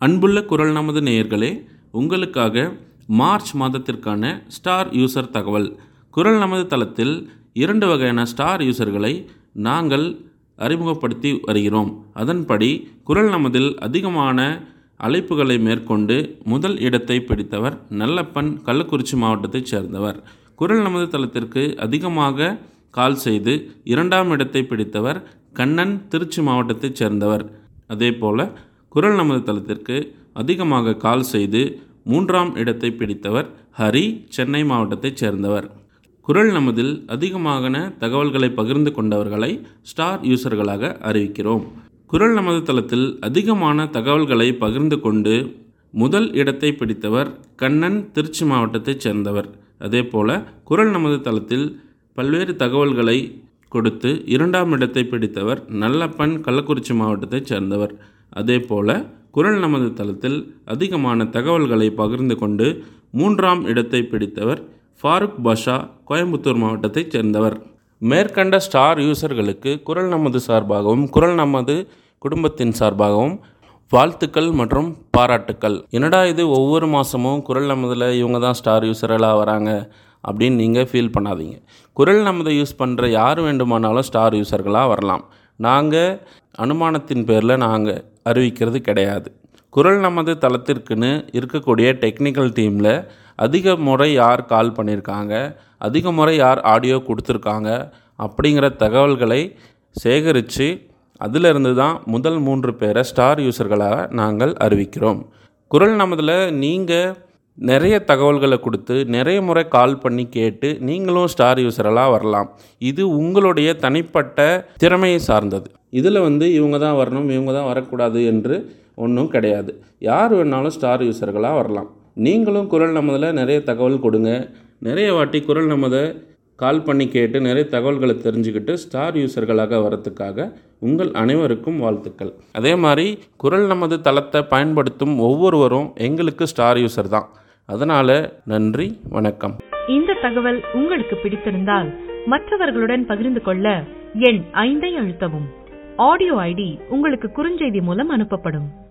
அன்புள்ள குரல் நமது நேயர்களே, உங்களுக்காக மார்ச் மாதத்திற்கான ஸ்டார் யூசர் தகவல். குரல் நமது தளத்தில் 2 வகையான ஸ்டார் யூசர்களை நாங்கள் அறிமுகப்படுத்தி வருகிறோம். அதன்படி குரல் நமதில் அதிகமான அழைப்புகளை மேற்கொண்டு முதல் இடத்தை பிடித்தவர் நல்லப்பன், கள்ளக்குறிச்சி மாவட்டத்தைச் சேர்ந்தவர். குரல் நமது தளத்திற்கு அதிகமாக கால் செய்து 2ஆம் இடத்தை பிடித்தவர் கண்ணன், திருச்சி மாவட்டத்தைச் சேர்ந்தவர். அதேபோல் குரல் நமது தளத்திற்கு அதிகமாக கால் செய்து 3ஆம் இடத்தை பிடித்தவர் ஹரி, சென்னை மாவட்டத்தைச் சேர்ந்தவர். குரல் நமதில் அதிகமான தகவல்களை பகிர்ந்து கொண்டவர்களை ஸ்டார் யூசர்களாக அறிவிக்கிறோம். குரல் நமது தளத்தில் அதிகமான தகவல்களை பகிர்ந்து கொண்டு முதல் இடத்தை பிடித்தவர் கண்ணன், திருச்சி மாவட்டத்தைச் சேர்ந்தவர். அதேபோல் குரல் நமது தளத்தில் பல்வேறு தகவல்களை கொடுத்து 2ஆம் இடத்தை பிடித்தவர் நல்லப்பன், கள்ளக்குறிச்சி மாவட்டத்தைச் சேர்ந்தவர். அதேபோல் குரல் நமது தளத்தில் அதிகமான தகவல்களை பகிர்ந்து கொண்டு 3ஆம் இடத்தை பிடித்தவர் ஃபாரூக் பாஷா, கோயம்புத்தூர் மாவட்டத்தைச் சேர்ந்தவர். மேற்கண்ட ஸ்டார் யூசர்களுக்கு குரல் நமது சார்பாகவும் குரல் நமது குடும்பத்தின் சார்பாகவும் வாழ்த்துக்கள் மற்றும் பாராட்டுக்கள். என்னடா இது ஒவ்வொரு மாதமும் குரல் நமதில் இவங்க தான் ஸ்டார் யூசர்களாக வராங்க அப்படின்னு நீங்கள் ஃபீல் பண்ணாதீங்க. குரல் நமதை யூஸ் பண்ணுற யார் வேண்டுமானாலும் ஸ்டார் யூசர்களாக வரலாம். நாங்கள் அனுமானத்தின் பேரில் நாங்கள் அறிவிக்கிறது கிடையாது. குரல் நமது தளத்திற்குன்னு இருக்கக்கூடிய டெக்னிக்கல் டீமில் அதிக முறை யார் கால் பண்ணியிருக்காங்க, அதிக முறை யார் ஆடியோ கொடுத்துருக்காங்க அப்படிங்கிற தகவல்களை சேகரித்து அதிலிருந்து தான் முதல் 3 பேரை ஸ்டார் யூசர்களாக நாங்கள் அறிவிக்கிறோம். குரல் நமதில் நீங்கள் நிறைய தகவல்களை கொடுத்து நிறைய முறை கால் பண்ணி கேட்டு நீங்களும் ஸ்டார் யூசரெல்லாம் வரலாம். இது உங்களுடைய தனிப்பட்ட திறமையை சார்ந்தது. இதில் இவங்க தான் வரணும், இவங்க தான் வரக்கூடாது என்று ஒன்றும் கிடையாது. யார் வேணாலும் ஸ்டார் யூசர்களாக வரலாம். நீங்களும் குரல் நமதில் நிறைய தகவல் கொடுங்க. நிறைய வாட்டி குரல் நமதை கால் பண்ணி கேட்டு நிறைய தகவல்களை தெரிஞ்சுக்கிட்டு ஸ்டார் யூசர்களாக வரத்துக்காக உங்கள் அனைவருக்கும் வாழ்த்துக்கள். அதே மாதிரி குரல் நமது தளத்தை பயன்படுத்தும் ஒவ்வொருவரும் எங்களுக்கு ஸ்டார் யூசர் தான். அதனால் நன்றி, வணக்கம். இந்த தகவல் உங்களுக்கு பிடித்திருந்தால் மற்றவர்களுடன் பகிர்ந்து கொள்ள எண் 5 அழுத்தவும். ஆடியோ ஐடி உங்களுக்கு குறுஞ்செய்தி மூலம் அனுப்பப்படும்.